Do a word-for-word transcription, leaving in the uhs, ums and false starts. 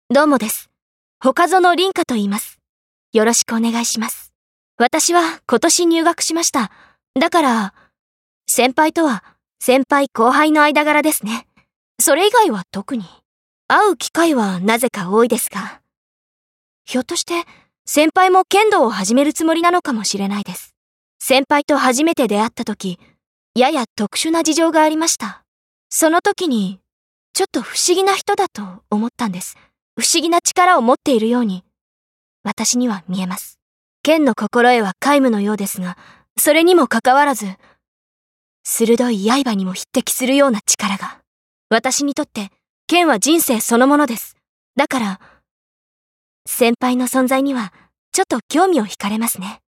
どうもです。岡園凛香と言います。よろしくお願いします。私は今年入学しました。だから、先輩とは先輩後輩の間柄ですね。それ以外は特に。会う機会はなぜか多いですが。ひょっとして先輩も剣道を始めるつもりなのかもしれないです。先輩と初めて出会った時、やや特殊な事情がありました。その時に、ちょっと不思議な人だと思ったんです。不思議な力を持っているように、私には見えます。剣の心得は皆無のようですが、それにもかかわらず、鋭い刃にも匹敵するような力が。私にとって、剣は人生そのものです。だから、先輩の存在には、ちょっと興味を惹かれますね。